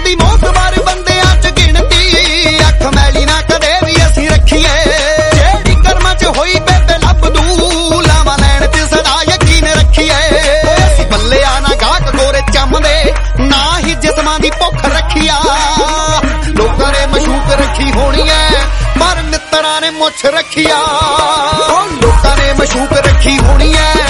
ਹੁੰਦੀ ਮੌਤਬਾਰ ਬੰਦਿਆਂ ਚ ਗਿਣਤੀ, ਅੱਖ ਮੈਲੀ ਨਾ ਕਦੇ ਵੀ ਅਸੀਂ ਰੱਖੀਏ। ਜਿਹੜੀ ਕਰਮਾਂ ਚ ਹੋਈ ਬੇਬੇ ਲੱਭ ਦੂ, ਲਾਵਾਂ ਲੈਣ ਚ ਸਦਾ ਯਕੀਨ ਰੱਖੀਏ। ਅਸੀਂ ਬੱਲਿਆ ਨਾ ਗਾਹਕ ਗੋਰੇ ਚੰਮਦੇ, ਨਾ ਹੀ ਜਿਸਮਾਂ ਦੀ ਭੁੱਖ ਰੱਖੀਆ। ਲੋਕਾਂ ਨੇ ਮਸ਼ੂਕ ਰੱਖੀ ਹੋਣੀ ਐ, ਪਰ ਮਿੱਤਰਾਂ ਨੇ ਮੁੱਛ ਰੱਖੀਆ। ਲੋਕਾਂ ਨੇ ਮਸ਼ੂਕ ਰੱਖੀ ਹੋਣੀ ਐ,